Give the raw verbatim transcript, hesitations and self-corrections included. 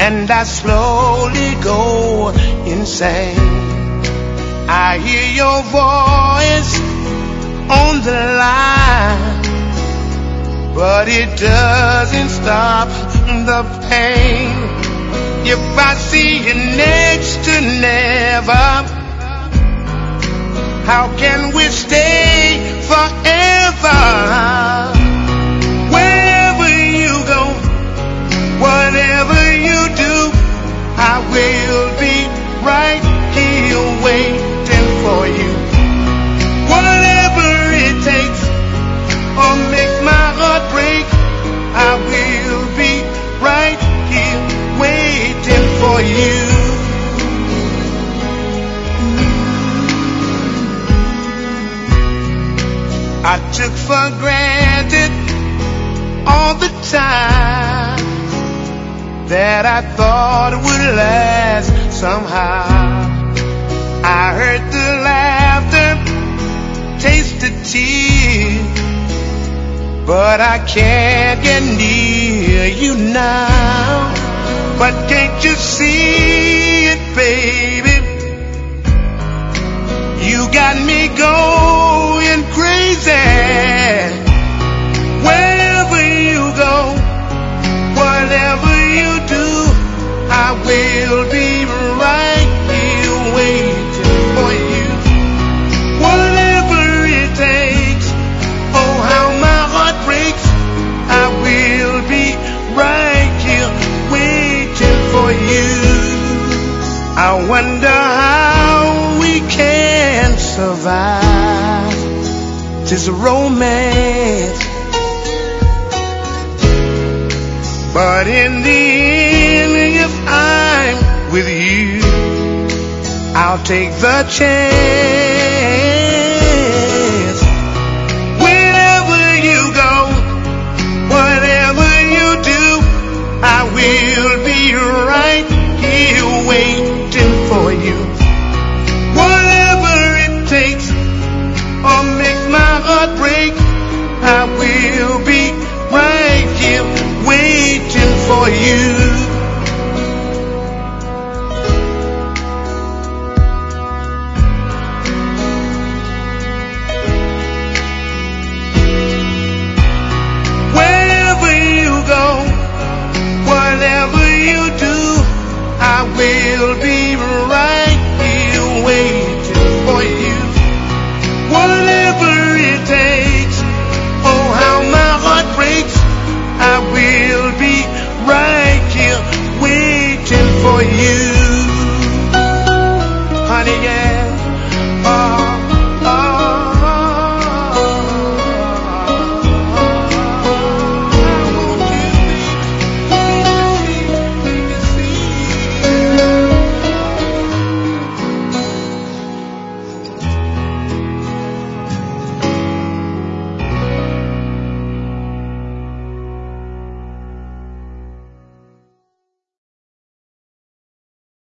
and I slowly go insane. I hear your voice on the line, but it doesn't stop the pain. If I see you next to never, how can we stay forever? Wherever you go, whatever you do, I will be right here waiting for you. Whatever it takes, or makes my heart break, I will be right here waiting for you. I took for granted all the time that I thought would last somehow. I heard the laughter, taste the tears, but I can't get near you now. But can't you see it, baby? You got me going crazy. Wherever you go, whatever you do, I will be right here waiting for you. Whatever it takes, oh how my heart breaks, I will be right here waiting for you. I wonder how we can survive this romance, but in the end, if I'm with you, I'll take the chance.